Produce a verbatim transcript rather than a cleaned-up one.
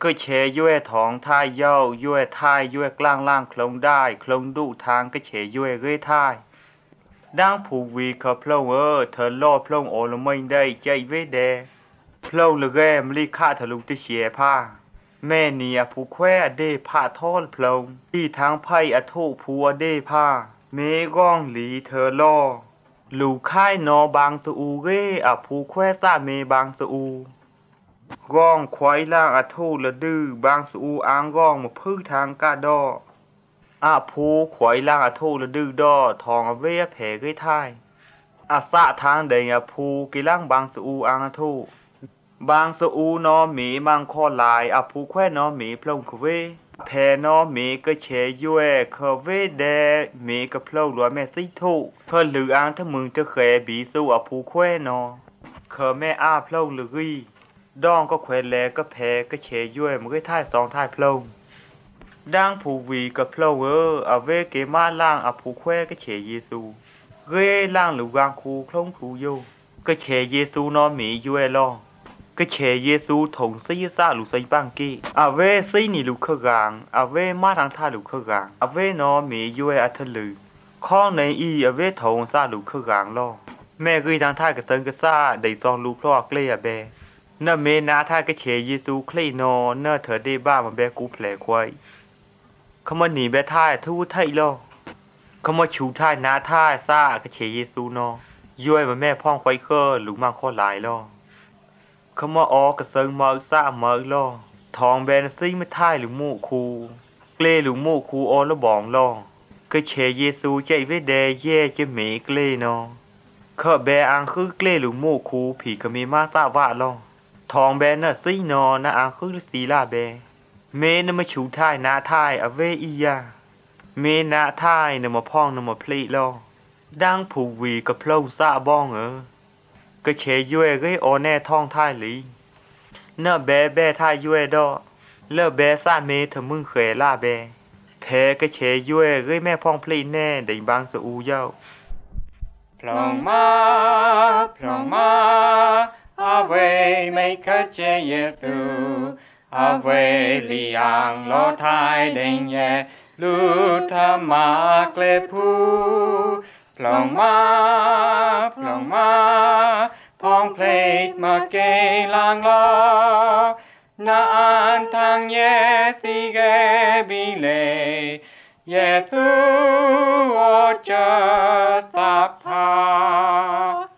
ก็เชยย้วยท้องท้ายเย้าย้วยท้ายย้วยกลางล่างคลงได้คลงดุทางก็เชยย้วยเรื่อยท้ายดังผูวีเขาพลงเออเธอล่อพลงโอละไม่ได้ใจเวเดพลงละแกมลีข้าทะลุติเชียผ้าแม่เนียผู้แควเดผ้าทอลพลงที่ทางไพ่อทุผัวเดผ้าเมก้องหลีเธอล่อลูกค่ายนอบางตะอูเรอะผู้แควซาเมบางตะอูก้องควายล่างอทุละดื้อบางสูอางก้องมาพื้ทางกาดออาภูขวยล่างอทุละดื้อดอทองเวียแผกไว้ท้ายอาสะทางเดียภูกิล่างบางสูอางอทุบางสูนอหมีมังคอลายอาภูแควน้อหมีพลงคเวแพน้อหมีก็เชยย้วยเคเวเดหมีก็พลงหลัวแม่ซิทุเพื่อลืออางทั้งมึงจะเคยบีสู้อาภูแควน้อเคแม่อาพลงลือรีดองก็แขวนแลก็แพ้ก็เชยย้วยมันก็ท่ายสองท่ายพลงดังผูวีกับพลงเออเอาเวเกมาล่างอาผูแควก็เชยเยซูเร่ล่างหรือวางคูคลงผูโยก็เชยเยซูนอหมีย้วยล่อก็เชยเยซูถงซีซ่าหลุไซปังกี้อาเวซีนี่ลุขกางอาเวมาทางท่าลุขกางอาเวนอหมีย้วยอัทลือข้องในอีอาเวถงซ่าลุขกางล่อแม่กุยทางท่ากระเติงกระซ่าได้ซองลูพลอกเลียเบเนเมนาท่ากระเชยเยซูคลีนอเนเธอได้บ้ามาแบกูแผลควายขมาหนีแบท่ายทูไทยล่อขมาชูท่ายนาท่ายซ่ากระเชยเยซูนอย่วยมาแม่พ่องไฟเคอหลุมมังข้อหลายล่อขมาออกระเซิงมาซ่ามาล่อทองแบนซีไม่ท่ายหรือมู่คูเกลหรือมู่คูออละบองล่อกระเชยเยซูใจเวเดเย่จะเมเกลนอเคอแบอังคือเกลหรือมู่คูผีก็มีมาซ่าว่าล่อทองแบนน่ะซีนอนะอังคือสีลาแบเมนมาชูท่ายนาท่ายอเวอียาเมนาท่ายนมาพ่องนมาพลีลอดังผูวีกับพลงซาบ้องเออก็เชยย้วยเรโอแน่ท่องท่ายหลีเนแบแบท่ายย้วยดอเลแบซาเมเธอมึงเคยล่าแบแพ้ก็เชยย้วยเรแม่พ่องพลีแน่ได้บางสอูเย้าพลงมาพลงมาอาเวไม่เคยเจเยตูอาเวลียังโลทายเด้งเยลูธรรมาเกลพูพลงมาพลงมาพองเพลงมาเกลังลอนาอันทางเยสิเกบิเลเยซูโอเจสัพพา